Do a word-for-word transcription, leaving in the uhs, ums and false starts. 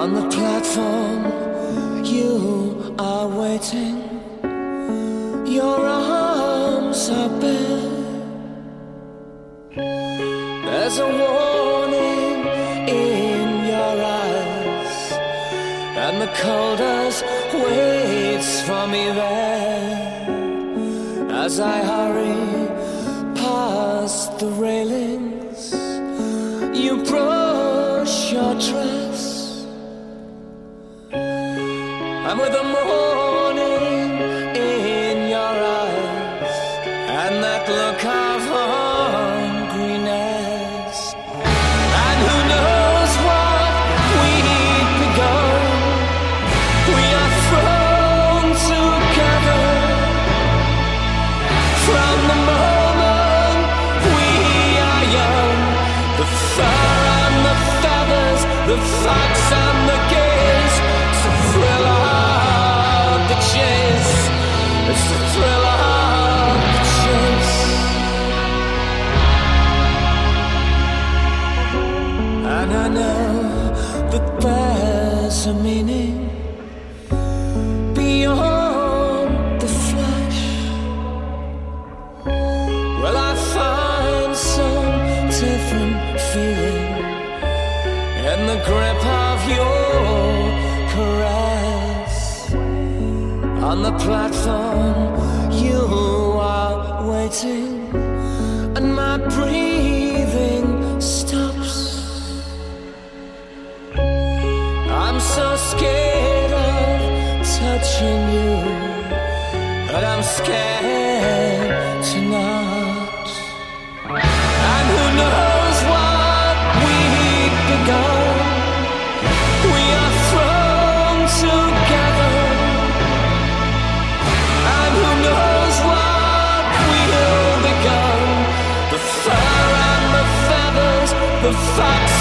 On the platform, you are waiting. Your arms are bare. There's a warning in your eyes, and the coldness waits for me there. As I hurry past the railings, you brush your dress, and with the morning in your eyes, and that look of hungriness, and who knows what we've begun. We are thrown together from the moment we are young. The fur and the feathers, the fox and the gaze, it's the thrill of the chase. It's the thrill of the chase. And I know that there's a meaning beyond the flesh. Well, I find some different feeling in the grip of your caress. On the platform, you are waiting, and my breathing stops. I'm so scared of touching you, but I'm scared to not. And who knows what we've begun. We are thrown together, and who knows what we'll become. The fur and the feathers, the fox